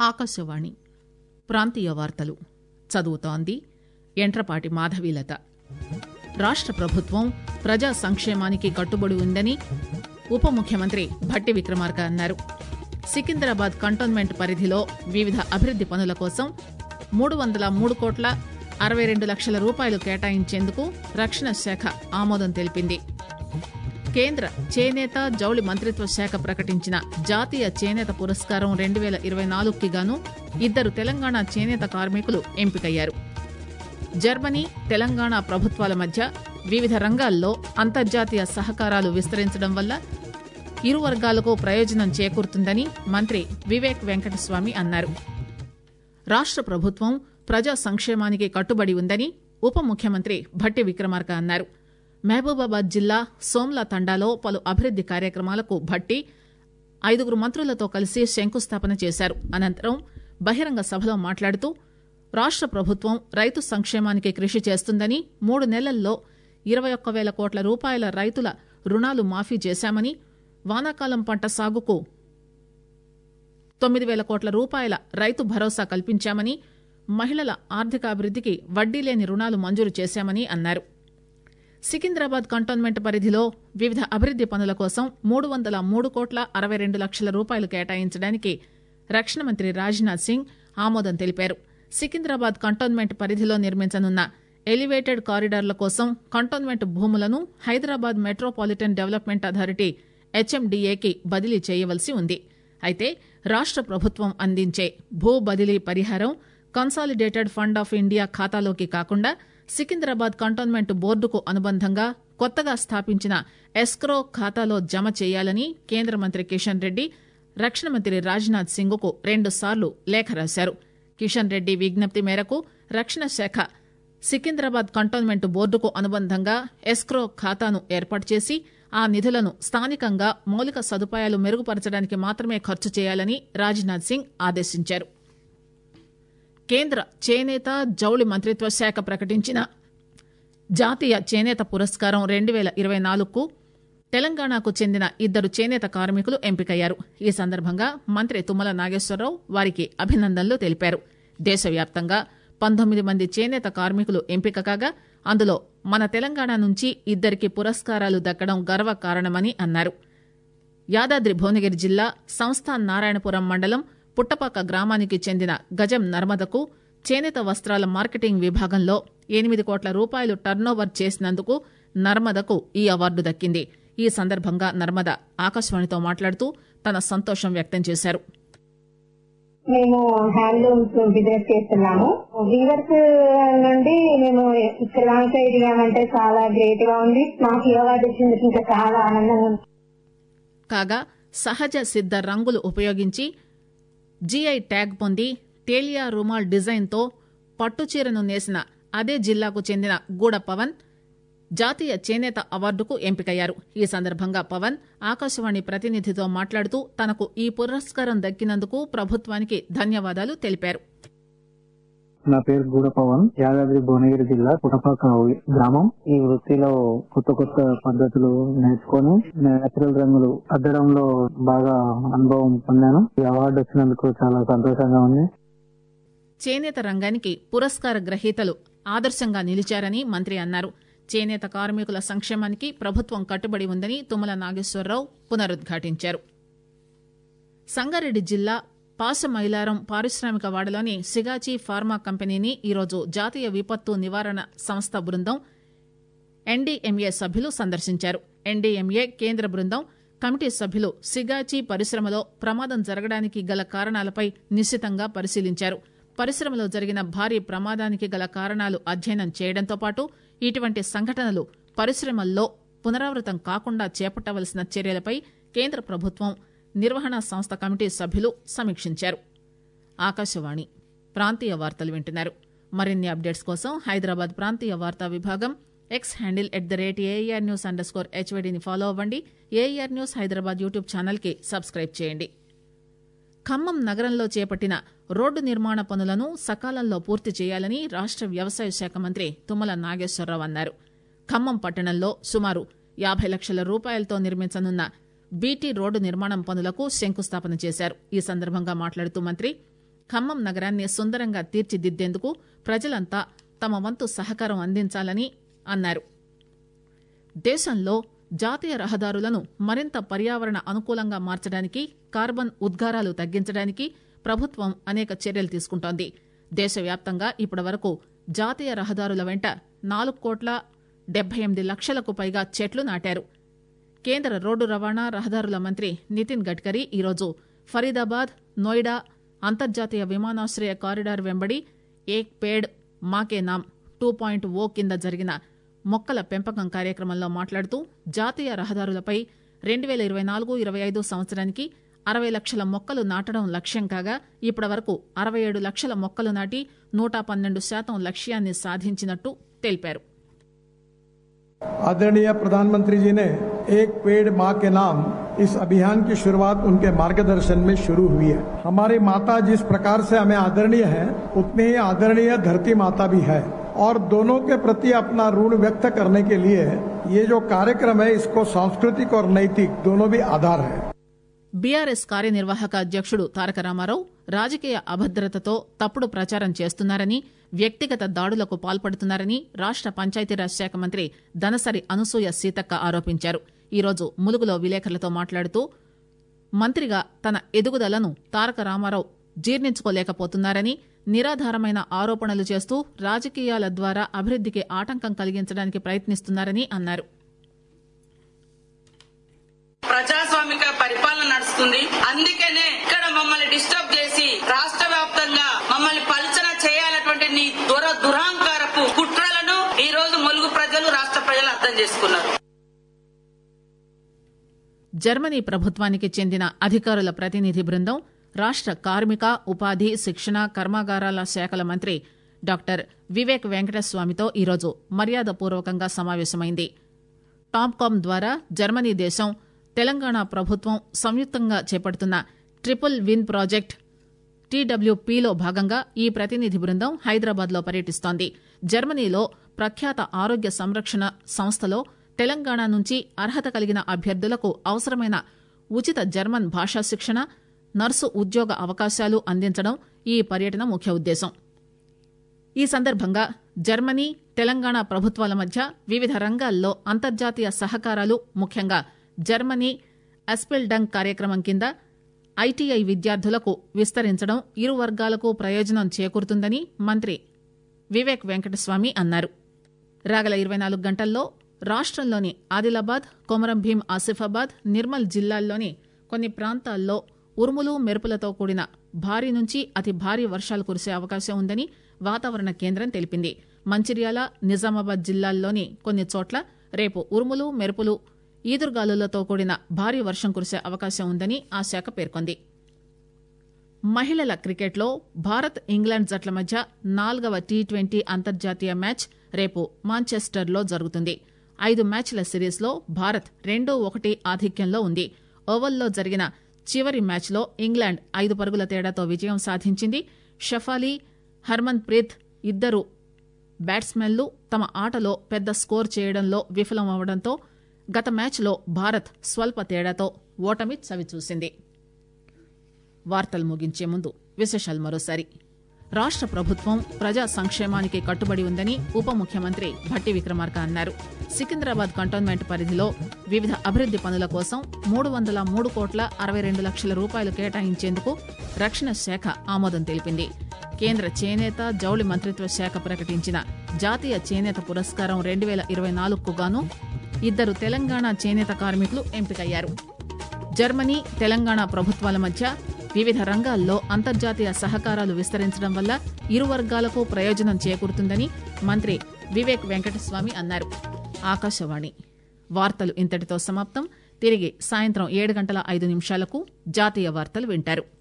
ఆకాశవాణి ప్రాంతీయ వార్తలు చదువుతోంది యంట్రపాటి మాధవీలత. రాష్ట ప్రభుత్వం ప్రజా సంక్షేమానికి కట్టుబడి ఉందని ఉప ముఖ్యమంత్రి భట్టి విక్రమార్క అన్నారు. సికింద్రాబాద్ కంటోన్మెంట్ పరిధిలో వివిధ అభివృద్ది పనుల కోసం 303.62 లక్షల రూపాయలు కేటాయించేందుకు రక్షణ శాఖ ఆమోదం తెలిపింది. కేంద్ర చేనేత జౌళి మంత్రిత్వ శాఖ ప్రకటించిన జాతీయ చేనేత పురస్కారం 2024కి గాను 2 తెలంగాణ చేనేత కార్మికులు ఎంపికయ్యారు. జర్మనీ, తెలంగాణ ప్రభుత్వాల మధ్య వివిధ రంగాల్లో అంతర్జాతీయ సహకారాలు విస్తరించడం వల్ల ఇరు వర్గాలకు ప్రయోజనం చేకూరుతుందని మంత్రి వివేక్ వెంకటస్వామి అన్నారు. రాష్ట ప్రభుత్వం ప్రజా సంక్షేమానికి కట్టుబడి ఉందని ఉప ముఖ్యమంత్రి భట్టి విక్రమార్క అన్నారు. మహబూబాబాద్ జిల్లా సోమ్లా తండాలో పలు అభివృద్ది కార్యక్రమాలకు భట్టి 5 మంత్రులతో కలిసి శంకుస్థాపన చేశారు. అనంతరం బహిరంగ సభలో మాట్లాడుతూ రాష్ట ప్రభుత్వం రైతు సంక్షేమానికి కృషి చేస్తుందని 3 నెలల్లో 21,000 కోట్ల రూపాయల రైతుల రుణాలు మాఫీ చేశామని, వానాకాలం పంట సాగుకు 9,000 కోట్ల రూపాయల రైతు భరోసా కల్పించామని, మహిళల ఆర్థికాభివృద్దికి వడ్డీ లేని రుణాలు మంజూరు చేశామని అన్నారు. సికింద్రాబాద్ కంటోన్మెంట్ పరిధిలో వివిధ అభివృద్ది పనుల కోసం 303.62 లక్షల రూపాయలు కేటాయించడానికి రక్షణ మంత్రి రాజ్నాథ్ సింగ్ ఆమోదం తెలిపారు. సికింద్రాబాద్ కంటోన్మెంట్ పరిధిలో నిర్మించనున్న ఎలివేటెడ్ కారిడార్ల కోసం కంటోన్మెంట్ భూములను హైదరాబాద్ మెట్రోపాలిటన్ డెవలప్మెంట్ అథారిటీ హెచ్ఎండిఏకి బదిలీ చేయవలసి ఉంది. అయితే రాష్ట ప్రభుత్వం అందించే భూ బదిలీ పరిహారం కన్సాలిడేటెడ్ ఫండ్ ఆఫ్ ఇండియా ఖాతాలోకి కాకుండా సికింద్రాబాద్ కంటోన్మెంట్ బోర్డుకు అనుబంధంగా కొత్తగా స్థాపించిన ఎస్క్రో ఖాతాలో జమ చేయాలని కేంద్ర మంత్రి కిషన్ రెడ్డి రక్షణ మంత్రి రాజ్నాథ్ సింగ్ కు 2 సార్లు లేఖ రాశారు. కిషన్ రెడ్డి విజ్ఞప్తి మేరకు రక్షణ శాఖ సికింద్రాబాద్ కంటోన్మెంట్ బోర్డుకు అనుబంధంగా ఎస్క్రో ఖాతాను ఏర్పాటు చేసి ఆ నిధులను స్థానికంగా మౌలిక సదుపాయాలు మెరుగుపరచడానికి మాత్రమే ఖర్చు చేయాలని రాజ్నాథ్ సింగ్ ఆదేశించారు. కేంద్ర చేనేత జౌళి మంత్రిత్వ శాఖ ప్రకటించిన జాతీయ చేనేత పురస్కారం 2024కు తెలంగాణకు చెందిన 2 చేనేత కార్మికులు ఎంపికయ్యారు. ఈ సందర్భంగా మంత్రి తుమ్మల నాగేశ్వరరావు వారికి అభినందనలు తెలిపారు. దేశవ్యాప్తంగా 19 మంది చేనేత కార్మికులు ఎంపిక కాగా అందులో మన తెలంగాణ నుంచి 2కి పురస్కారాలు దక్కడం గర్వకారణమని అన్నారు. యాదాద్రి భువనగిరి జిల్లా సంస్థాన్ నారాయణపురం మండలం పుట్టపాక గ్రామానికి చెందిన గజం నర్మదకు చేనేత వస్త్రాల మార్కెటింగ్ విభాగంలో 8 కోట్ల రూపాయలు టర్నోవర్ చేసినందుకు నర్మదకు ఈ అవార్డు దక్కింది. ఈ సందర్భంగా నర్మద ఆకాశవాణితో మాట్లాడుతూ తన సంతోషం వ్యక్తం చేశారు. మేము హ్యాండ్లూమ్స్ బిజినెస్ చేస్తున్నాము. వీవర్స్ నుండి మేము ఇక్కడ దాకా ఎదిగామంటే చాలా గ్రేట్ గా ఉంది. మాకు ఈ అవార్డు వచ్చింది ఇంకా చాలా ఆనందంగా ఉంది. కాగా సహజ సిద్ధ రంగులు ఉపయోగించి జీఐ ట్యాగ్ పొంది తేలియా రుమాల్ డిజైన్ తో పట్టుచీరను నేసిన అదే జిల్లాకు చెందిన గూడ పవన్ జాతీయ చేనేత అవార్డుకు ఎంపికయ్యారు. ఈ సందర్భంగా పవన్ ఆకాశవాణి ప్రతినిధితో మాట్లాడుతూ తనకు ఈ పురస్కారం దక్కినందుకు ప్రభుత్వానికి ధన్యవాదాలు తెలిపారు. నా పేరు గూడ పవన్, యాదాద్రి భువనగిరి జిల్లా పుటపాక గ్రామం. ఈ వృత్తిలో కొత్త కొత్త పద్ధతులు నేర్చుకొని నేచురల్ రంగులు అద్దడంలో బాగా అనుభవం పొందాను. ఈ అవార్డు వచ్చినందుకు చాలా సంతోషంగా ఉంది. చేనేత రంగానికి పురస్కార గ్రహీతలు ఆదర్శంగా నిలిచారని మంత్రి అన్నారు. చేనేత కార్మికుల సంక్షేమానికి ప్రభుత్వం కట్టుబడి ఉందని తుమ్మల నాగేశ్వరరావు పునరుద్ఘాటించారు. సంగారెడ్డి జిల్లా పాసమైలారం పారిశ్రామిక వాడలోని సిగాచి ఫార్మా కంపెనీని ఈరోజు జాతీయ విపత్తు నివారణ సంస్థ బృందం ఎన్డీఎంఏ సభ్యులు సందర్శించారు. ఎన్డీఎంఏ కేంద్ర బృందం కమిటీ సభ్యులు సిగాచి పరిశ్రమలో ప్రమాదం జరగడానికి గల కారణాలపై నిశితంగా పరిశీలించారు. పరిశ్రమలో జరిగిన భారీ ప్రమాదానికి గల కారణాలు అధ్యయనం చేయడంతో పాటు ఇటువంటి సంఘటనలు పరిశ్రమల్లో పునరావృతం కాకుండా చేపట్టవలసిన చర్యలపై కేంద్ర ప్రభుత్వం నిర్వహణ సంస్థ కమిటీ సభ్యులు సమీక్షించారు. ఆకాశవాణి ప్రాంతీయ వార్తలు వింటున్నారు. మరిన్ని అప్డేట్స్ కోసం హైదరాబాద్ ప్రాంతీయ వార్తా విభాగం ఎక్స్ హ్యాండిల్ @AIRNews_HYDని ఫాలో అవ్వండి. AIR news Hyderabad YouTube channel కి సబ్స్క్రైబ్ చేయండి. ఖమ్మం నగరంలో చేపట్టిన రోడ్డు నిర్మాణ పనులను సకాలంలో పూర్తి చేయాలని రాష్ట వ్యవసాయ శాఖ మంత్రి తుమ్మల నాగేశ్వరరావు అన్నారు. ఖమ్మం పట్టణంలో సుమారు 50 లక్షల రూపాయలతో నిర్మించనున్న బీటీ రోడ్డు నిర్మాణం పనులకు శంకుస్థాపన చేశారు. ఈ సందర్భంగా మాట్లాడుతూ మంత్రి ఖమ్మం నగరాన్ని సుందరంగా తీర్చిదిద్దేందుకు ప్రజలంతా తమ వంతు సహకారం అందించాలని అన్నారు. దేశంలో జాతీయ రహదారులను మరింత పర్యావరణ అనుకూలంగా మార్చడానికి, కార్బన్ ఉద్గారాలు తగ్గించడానికి ప్రభుత్వం అనేక చర్యలు తీసుకుంటోంది. దేశవ్యాప్తంగా ఇప్పటివరకు జాతీయ రహదారుల వెంట 4,78,00,000కు పైగా చెట్లు నాటారు. కేంద్ర రోడ్డు రవాణా రహదారుల మంత్రి నితిన్ గడ్కరీ ఈరోజు ఫరీదాబాద్, నోయిడా అంతర్జాతీయ విమానాశ్రయ కారిడార్ వెంబడి ఏక్ పేడ్ మాకే నామ్ 2.0 కింద జరిగిన మొక్కల పెంపకం కార్యక్రమంలో మాట్లాడుతూ జాతీయ రహదారులపై 2024-25 సంవత్సరానికి 60 లక్షల మొక్కలు నాటడం లక్ష్యం కాగా ఇప్పటివరకు 67 లక్షల మొక్కలు నాటి 112% లక్ష్యాన్ని సాధించినట్టు తెలిపారు. आदरणीय प्रधानमंत्री जी ने एक पेड़ माँ के नाम इस अभियान की शुरुआत उनके मार्गदर्शन में शुरू हुई है. हमारी माता जिस प्रकार से हमें आदरणीय है, उतनी ही आदरणीय धरती माता भी है और दोनों के प्रति अपना ऋण व्यक्त करने के लिए ये जो कार्यक्रम है इसको सांस्कृतिक और नैतिक दोनों भी आधार है. బీఆర్ఎస్ కార్యనిర్వాహక అధ్యక్షుడు తారక రామారావు రాజకీయ అభద్రతతో తప్పుడు ప్రచారం చేస్తున్నారని, వ్యక్తిగత దాడులకు పాల్పడుతున్నారని రాష్ట పంచాయతీరాజ్ శాఖ మంత్రి దనసరి అనసూయ సీతక్క ఆరోపించారు. ఈరోజు ములుగులో విలేకరులతో మాట్లాడుతూ మంత్రిగా తన ఎదుగుదలను తారక రామారావు జీర్ణించుకోలేకపోతున్నారని, నిరాధారమైన ఆరోపణలు చేస్తూ రాజకీయాల ద్వారా అభివృద్దికి ఆటంకం కలిగించడానికి ప్రయత్నిస్తున్నారని అన్నారు. ప్రజాస్వామిక పరిపాలన నడుస్తుంది. అందుకనే ఇక్కడ మమ్మల్ని డిస్టర్బ్ చేసి రాష్ట్ర వ్యాప్తంగా మమ్మల్ని పల్చన చేయాలటువంటి నీ దురాంకారపు కుట్రలను ఈ రోజు ములుగు ప్రజలు, రాష్ట్ర ప్రజలు అర్థం చేసుకున్నారు. జర్మనీ ప్రభుత్వానికి చెందిన అధికారుల ప్రతినిధి బృందం రాష్ట కార్మిక, ఉపాధి, శిక్షణ, కర్మాగారాల శాఖల మంత్రి డాక్టర్ వివేక్ వెంకటస్వామితో ఈరోజు మర్యాదపూర్వకంగా సమావేశమైంది. టామ్కామ్ ద్వారా జర్మనీ దేశం, తెలంగాణ ప్రభుత్వం సంయుక్తంగా చేపడుతున్న ట్రిపుల్ విన్ ప్రాజెక్ట్ టీడబ్ల్యూపీలో భాగంగా ఈ ప్రతినిధి బృందం హైదరాబాద్ లో పర్యటిస్తోంది. జర్మనీలో ప్రఖ్యాత ఆరోగ్య సంరక్షణ సంస్థలో తెలంగాణ నుంచి అర్హత కలిగిన అభ్యర్థులకు అవసరమైన ఉచిత జర్మన్ భాషా శిక్షణ, నర్సు ఉద్యోగ అవకాశాలు అందించడం ఈ పర్యటన ముఖ్య ఉద్దేశం. ఈ సందర్భంగా జర్మనీ, తెలంగాణ ప్రభుత్వాల మధ్య వివిధ రంగాల్లో అంతర్జాతీయ సహకారాలు, ముఖ్యంగా జర్మనీ అస్పెల్డంగ్ కార్యక్రమం కింద ఐటీఐ విద్యార్థులకు విస్తరించడం ఇరు వర్గాలకు ప్రయోజనం చేకూరుతుందని మంత్రి వివేక్ వెంకటస్వామి అన్నారు. రాగల 24 గంటల్లో రాష్టంలోని ఆదిలాబాద్, కొమరం భీం ఆసిఫాబాద్, నిర్మల్ జిల్లాల్లోని కొన్ని ప్రాంతాల్లో ఉరుములు, మెరుపులతో కూడిన భారీ నుంచి అతి భారీ వర్షాలు కురిసే అవకాశం ఉందని వాతావరణ కేంద్రం తెలిపింది. మంచిర్యాల, నిజామాబాద్ జిల్లాల్లోని కొన్ని చోట్ల రేపు ఉరుములు, మెరుపులు, ఈదురుగాలులతో కూడిన భారీ వర్షం కురిసే అవకాశం ఉందని ఆ శాఖ పేర్కొంది. మహిళల క్రికెట్లో భారత్, ఇంగ్లాండ్ జట్ల మధ్య 4వ టీ20 అంతర్జాతీయ మ్యాచ్ రేపు మాంచెస్టర్లో జరుగుతుంది. 5 మ్యాచ్ల సిరీస్లో భారత్ 2-1 ఆధిక్యంలో ఉంది. ఓవల్లో జరిగిన చివరి మ్యాచ్లో ఇంగ్లాండ్ 5 పరుగుల తేడాతో విజయం సాధించింది. షఫాలీ, హర్మన్ ప్రీత్ ఇద్దరు బ్యాట్స్మెన్లు తమ ఆటలో పెద్ద స్కోర్ చేయడంలో విఫలమవడంతో గత మ్యాచ్లో భారత్ స్వల్ప తేడాతో ఓటమి చవిచూసింది. వార్తలు ముగించే ముందు విశేషాలు మరోసారి. రాష్ట ప్రభుత్వం ప్రజా సంక్షేమానికి కట్టుబడి ఉందని ఉప ముఖ్యమంత్రి భట్టి విక్రమార్క అన్నారు. సికింద్రాబాద్ కంటోన్మెంట్ పరిధిలో వివిధ అభివృద్ది పనుల కోసం 303,62 రూపాయలు కేటాయించేందుకు రక్షణ శాఖ ఆమోదం తెలిపింది. కేంద్ర చేనేత, జౌళి మంత్రిత్వ శాఖ ప్రకటించిన జాతీయ చేనేత పురస్కారం 2024కు గాను 2 తెలంగాణ చేనేత కార్మికులు ఎంపికయ్యారు. జర్మనీ, తెలంగాణ ప్రభుత్వాల మధ్య వివిధ రంగాల్లో అంతర్జాతీయ సహకారాలు విస్తరించడం వల్ల ఇరు వర్గాలకు ప్రయోజనం చేకూరుతుందని మంత్రి వివేక్ వెంకటస్వామి అన్నారు. ఆకాశవాణి వార్తలు ఇంతటితో సమాప్తం. తిరిగి సాయంత్రం 7:05 జాతీయ వార్తలు వింటారు.